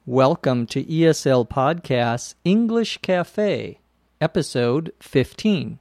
Welcome to ESL Podcast's English Cafe, Episode 15.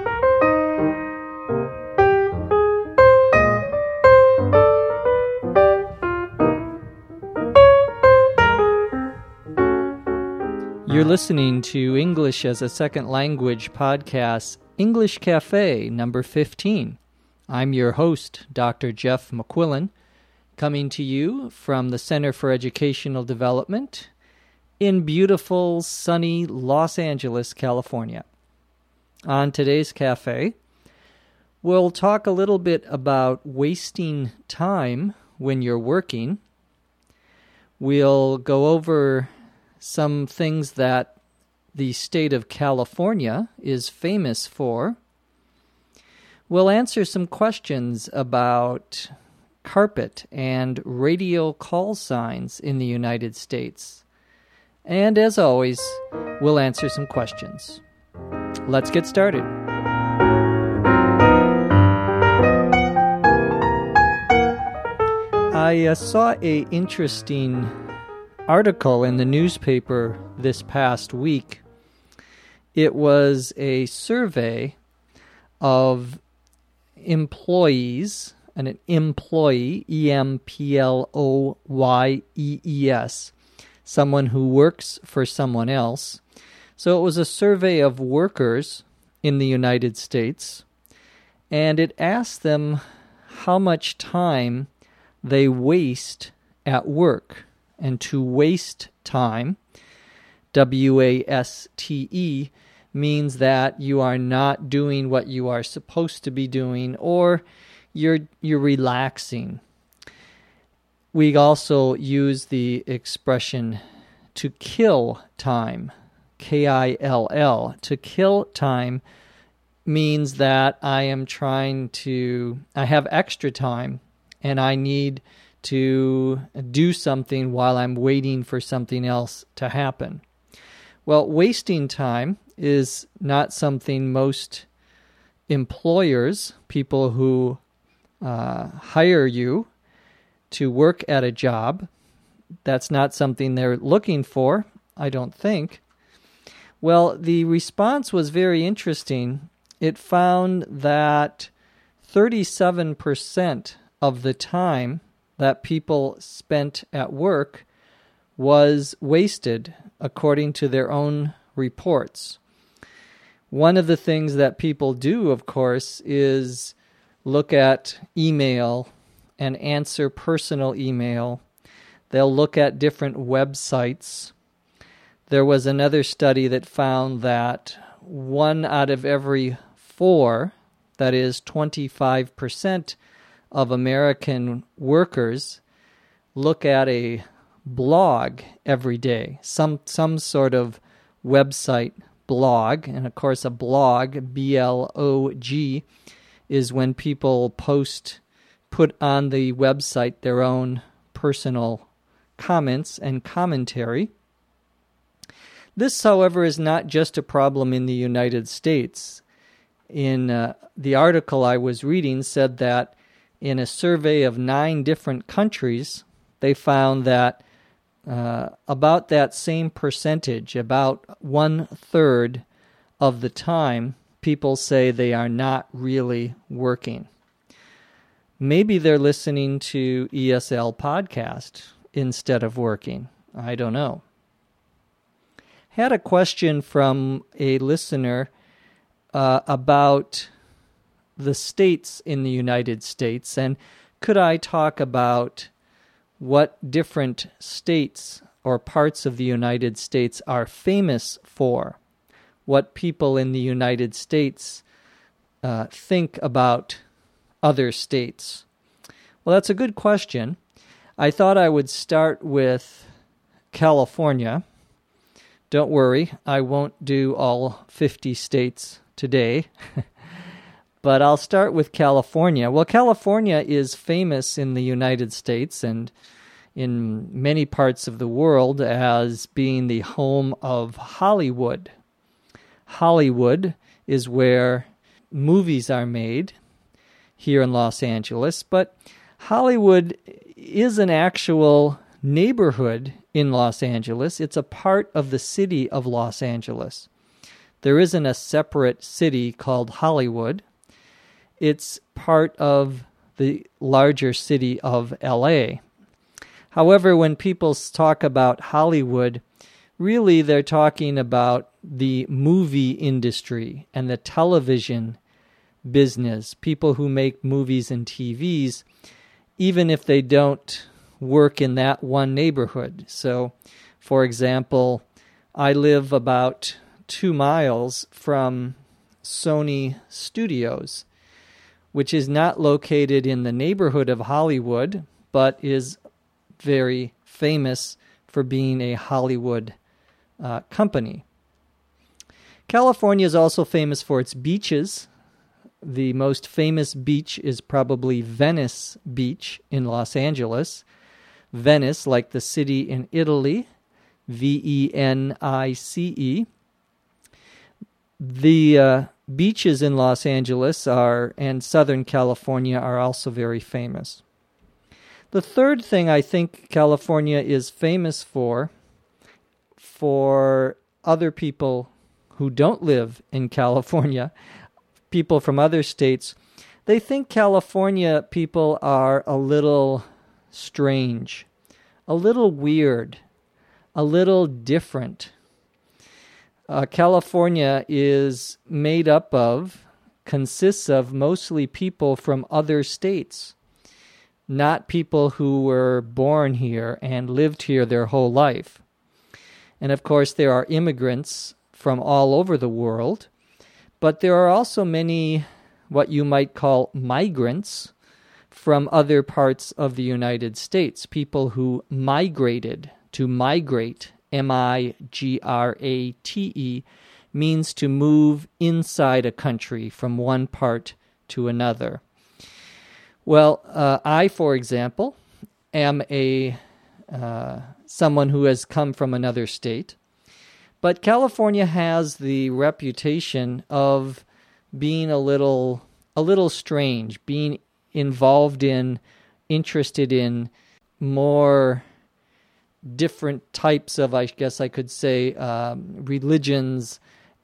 You're listening to English as a Second Language podcast, English Cafe number 15. I'm your host, Dr. Jeff McQuillan, coming to you from the Center for Educational Development in beautiful, sunny Los Angeles, California. On today's cafe, we'll talk a little bit about wasting time when you're working. We'll go over some things that the state of California is famous for. We'll answer some questions about carpet and radio call signs in the United States. And as always, we'll answer some questions. Let's get started. I saw an interesting article in the newspaper this past week. It was a survey of employees, an employee, E-M-P-L-O-Y-E-E-S, someone who works for someone else. So it was a survey of workers in the United States, and it asked them how much time they waste at work. And to waste time, W-A-S-T-E, means that you are not doing what you are supposed to be doing, or you're relaxing. We also use the expression to kill time, K-I-L-L. To kill time means that I have extra time and I need to do something while I'm waiting for something else to happen. Well, wasting time is not something most employers, people who hire you to work at a job, that's not something they're looking for, I don't think. Well, the response was very interesting. It found that 37% of the time that people spent at work was wasted, according to their own reports. One of the things that people do, of course, is look at email and answer personal email. They'll look at different websites. There was another study that found that 1 out of every 4, that is 25% of American workers, look at a blog every day, some sort of website blog. And of course, a blog, B-L-O-G, is when people put on the website their own personal comments and commentary. This, however, is not just a problem in the United States. In the article I was reading said that in a survey of 9 different countries, they found that about that same percentage, about 1/3 of the time, people say they are not really working. Maybe they're listening to ESL podcast instead of working. I don't know. Had a question from a listener about the states in the United States, and could I talk about what different states or parts of the United States are famous for, what people in the United States think about other states? Well, that's a good question. I thought I would start with California. Don't worry, I won't do all 50 states today, but I'll start with California. Well, California is famous in the United States and in many parts of the world as being the home of Hollywood. Hollywood is where movies are made here in Los Angeles, but Hollywood is an actual neighborhood in Los Angeles. It's a part of the city of Los Angeles. There isn't a separate city called Hollywood. It's part of the larger city of LA. However, when people talk about Hollywood, really they're talking about the movie industry and the television business, people who make movies and TVs, even if they don't work in that one neighborhood. So, for example, I live about 2 miles from Sony Studios, which is not located in the neighborhood of Hollywood, but is very famous for being a Hollywood company. California is also famous for its beaches. The most famous beach is probably Venice Beach in Los Angeles. Venice, like the city in Italy, Venice. The beaches in Los Angeles and Southern California are also very famous. The third thing I think California is famous for other people who don't live in California, people from other states, they think California people are a little strange, a little weird, a little different. California consists of mostly people from other states, not people who were born here and lived here their whole life. And of course, there are immigrants from all over the world, but there are also many what you might call migrants from other parts of the United States, people who migrated. To migrate, migrate, means to move inside a country from one part to another. Well, I, for example, am someone who has come from another state, but California has the reputation of being a little strange, being interested in more different types of, I guess I could say, religions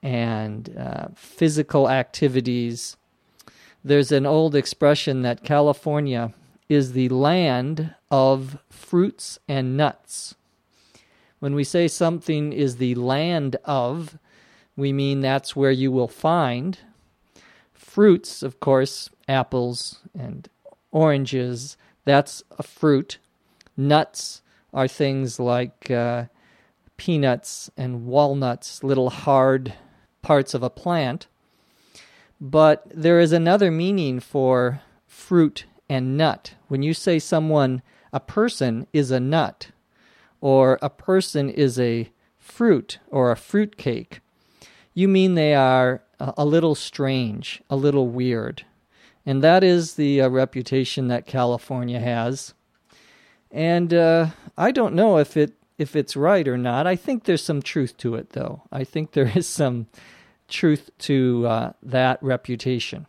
and physical activities. There's an old expression that California is the land of fruits and nuts. When we say something is the land of, we mean that's where you will find fruits, of course, apples and oranges. That's a fruit. Nuts are things like peanuts and walnuts, little hard parts of a plant. But there is another meaning for fruit and nut. When you say a person is a nut, or a person is a fruit or a fruit cake, you mean they are a little strange, a little weird. And that is the reputation that California has. And I don't know if it's right or not. I think there's some truth to it, though. I think there is some truth to that reputation.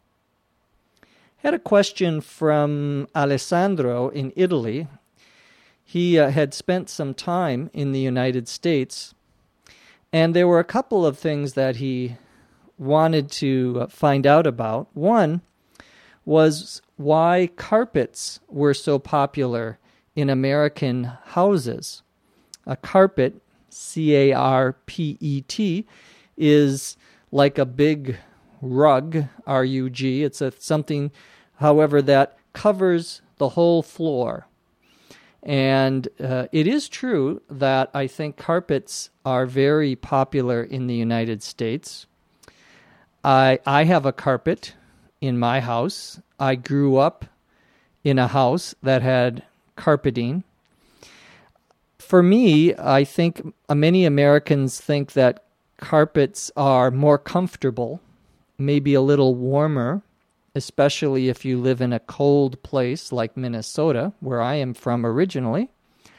Had a question from Alessandro in Italy. He had spent some time in the United States, and there were a couple of things that he wanted to find out about. One was why carpets were so popular in American houses. A carpet, C-A-R-P-E-T, is like a big rug, R-U-G. It's something, however, that covers the whole floor. And it is true that I think carpets are very popular in the United States. I have a carpet in my house. I grew up in a house that had carpeting. For me, I think many Americans think that carpets are more comfortable, maybe a little warmer, especially if you live in a cold place like Minnesota, where I am from originally.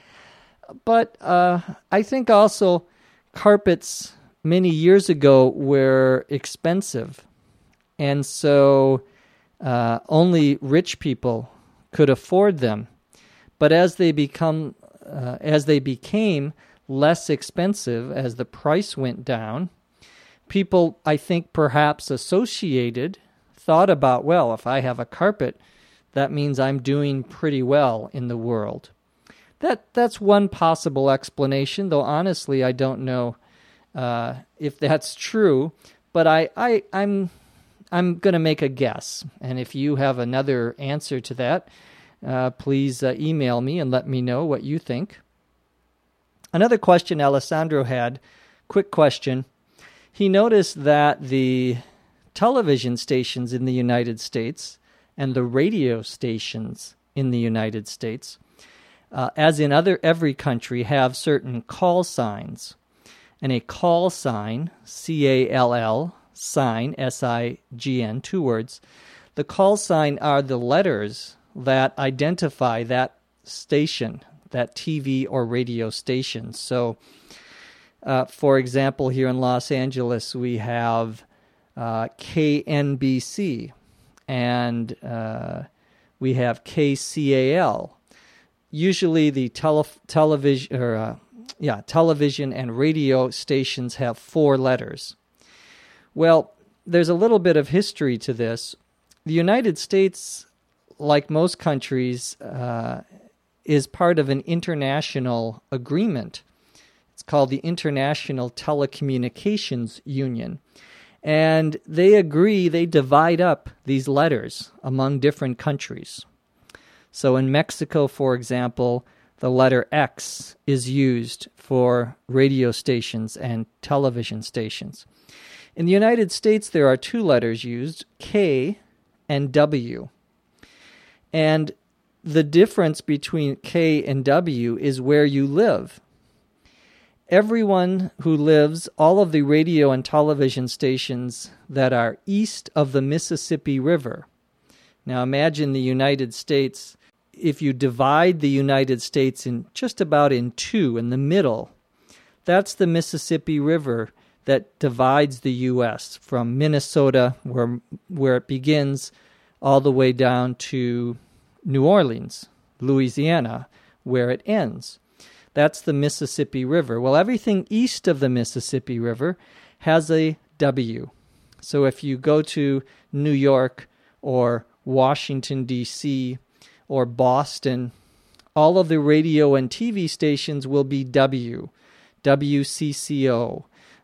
But I think also carpets many years ago were expensive, and so only rich people could afford them. But as they become as they became less expensive, as the price went down, people, I think, perhaps thought about, well, if I have a carpet, that means I'm doing pretty well in the world. That's one possible explanation, though honestly I don't know if that's true, but I'm going to make a guess. And if you have another answer to that, please email me and let me know what you think. Another question Alessandro had, quick question. He noticed that the television stations in the United States and the radio stations in the United States, as in every country, have certain call signs. And a call sign, C-A-L-L, sign, S-I-G-N, 2 words. The call sign are the letters that identify that station, that TV or radio station. So, for example, here in Los Angeles, we have KNBC, and we have KCAL. Usually the television and radio stations have 4 letters. Well, there's a little bit of history to this. The United States, like most countries, is part of an international agreement. It's called the International Telecommunications Union. And they divide up these letters among different countries. So in Mexico, for example, the letter X is used for radio stations and television stations. In the United States, there are 2 letters used, K and W. And the difference between K and W is where you live. Everyone who lives, all of the radio and television stations that are east of the Mississippi River. Now imagine the United States, if you divide the United States in just about in 2, in the middle, that's the Mississippi River that divides the U.S. from Minnesota, where it begins, all the way down to New Orleans, Louisiana, where it ends. That's the Mississippi River. Well, everything east of the Mississippi River has a W. So if you go to New York or Washington, D.C., or Boston, all of the radio and TV stations will be W, WCCO,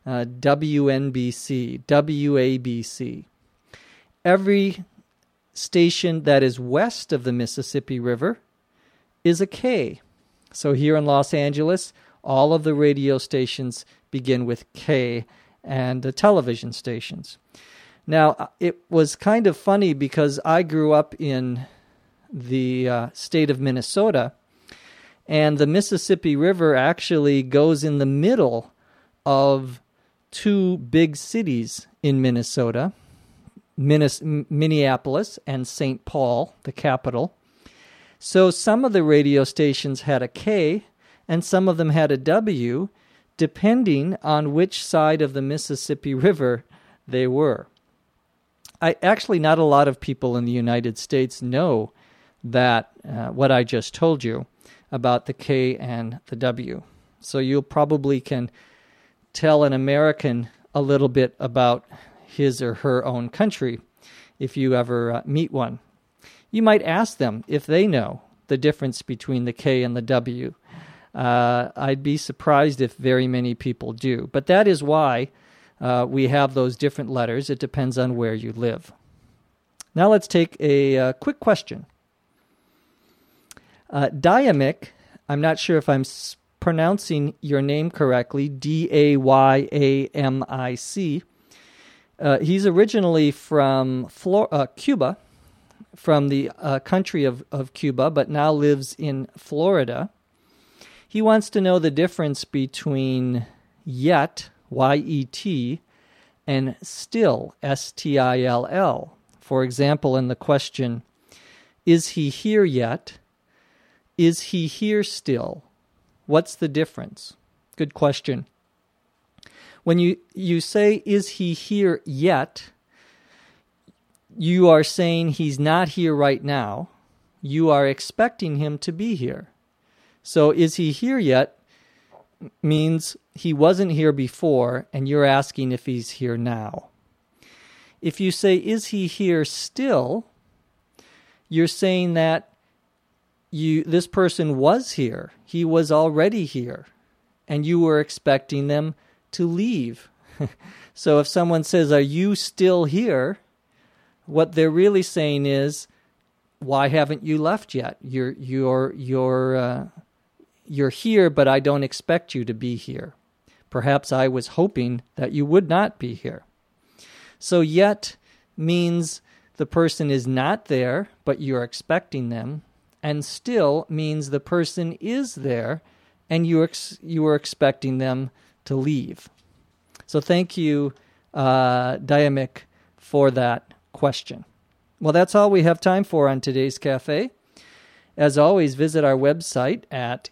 WNBC, WABC. Every station that is west of the Mississippi River is a K. So here in Los Angeles, all of the radio stations begin with K, and the television stations. Now, it was kind of funny because I grew up in the state of Minnesota, and the Mississippi River actually goes in the middle of 2 big cities in Minnesota, Minneapolis and St. Paul, the capital. So some of the radio stations had a K, and some of them had a W, depending on which side of the Mississippi River they were. Actually, not a lot of people in the United States know that what I just told you about the K and the W. So you probably can tell an American a little bit about his or her own country if you ever meet one. You might ask them if they know the difference between the K and the W. I'd be surprised if very many people do. But that is why we have those different letters. It depends on where you live. Now let's take a quick question. Dayamic, I'm not sure if I'm pronouncing your name correctly, Dayamic. He's originally from Cuba, from the country of Cuba, but now lives in Florida. He wants to know the difference between yet, Y-E-T, and still, S-T-I-L-L. For example, in the question, is he here yet? Is he here still? What's the difference? Good question. When you say, is he here yet, you are saying he's not here right now. You are expecting him to be here. So is he here yet means he wasn't here before, and you're asking if he's here now. If you say, is he here still, you're saying that this person was here. He was already here, and you were expecting them to leave. So if someone says, are you still here? What they're really saying is, why haven't you left yet? You're here, but I don't expect you to be here. Perhaps I was hoping that you would not be here. So yet means the person is not there, but you're expecting them, and still means the person is there, and you are expecting them to leave. So thank you, Dayamik, for that question. Well, that's all we have time for on today's Cafe. As always, visit our website at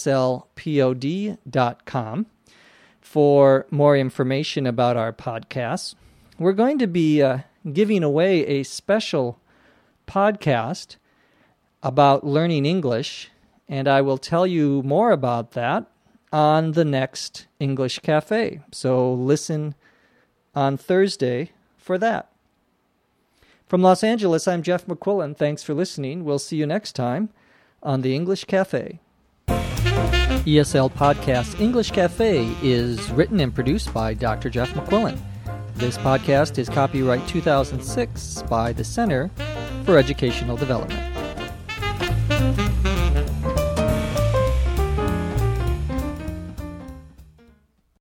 eslpod.com for more information about our podcasts. We're going to be giving away a special podcast about learning English, and I will tell you more about that on the next English Cafe. So listen on Thursday for that. From Los Angeles, I'm Jeff McQuillan. Thanks for listening. We'll see you next time on the English Cafe. ESL Podcast English Cafe is written and produced by Dr. Jeff McQuillan. This podcast is copyright 2006 by the Center for Educational Development.